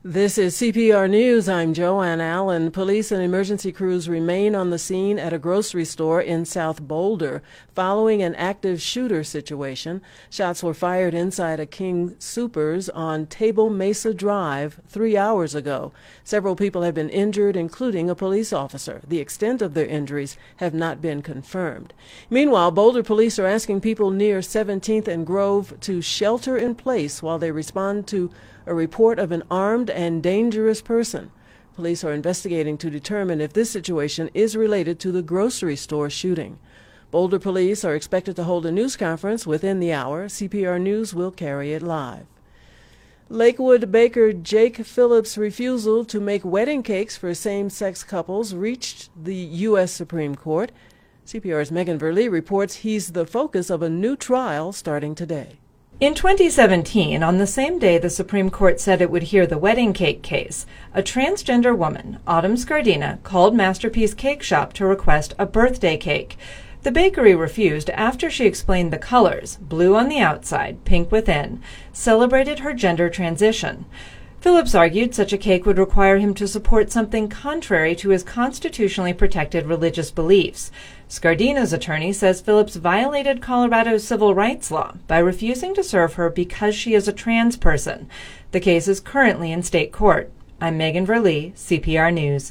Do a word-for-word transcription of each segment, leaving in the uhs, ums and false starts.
This is C P R News. I'm Joanne Allen. Police and emergency crews remain on the scene at a grocery store in South Boulder following an active shooter situation. Shots were fired inside a King Soopers on Table Mesa Drive three hours ago. Several people have been injured, including a police officer. The extent of their injuries have not been confirmed. Meanwhile, Boulder police are asking people near seventeenth and Grove to shelter in place while they respond to a report of an armed and dangerous person. Police are investigating to determine if this situation is related to the grocery store shooting. Boulder police are expected to hold a news conference within the hour. C P R News will carry it live. Lakewood baker Jake Phillips' refusal to make wedding cakes for same-sex couples reached the U S Supreme Court. C P R's Megan Verlee reports he's the focus of a new trial starting today. In twenty seventeen, on the same day the Supreme Court said it would hear the wedding cake case, a transgender woman, Autumn Scardina, called Masterpiece Cake Shop to request a birthday cake. The bakery refused after she explained the colors, blue on the outside, pink within, celebrated her gender transition. Phillips argued such a cake would require him to support something contrary to his constitutionally protected religious beliefs. Scardina's attorney says Phillips violated Colorado's civil rights law by refusing to serve her because she is a trans person. The case is currently in state court. I'm Megan Verlee, C P R News.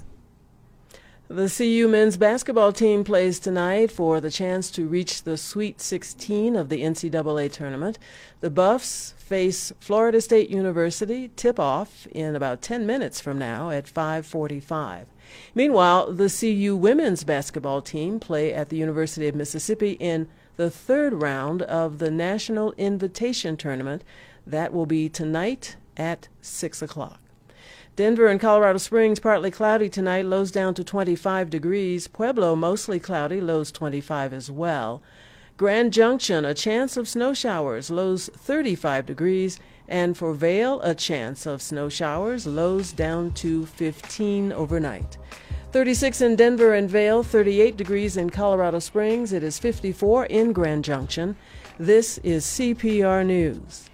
The C U men's basketball team plays tonight for the chance to reach the Sweet sixteen of the N C double A tournament. The Buffs face Florida State University, tip-off in about ten minutes from now at five forty-five. Meanwhile, the C U women's basketball team play at the University of Mississippi in the third round of the National Invitation Tournament. That will be tonight at six o'clock. Denver and Colorado Springs partly cloudy tonight, lows down to twenty-five degrees. Pueblo mostly cloudy, lows twenty-five as well. Grand Junction, a chance of snow showers, lows thirty-five degrees. And for Vail, a chance of snow showers, lows down to fifteen overnight. thirty-six in Denver and Vail, thirty-eight degrees in Colorado Springs. It is fifty-four in Grand Junction. This is C P R News.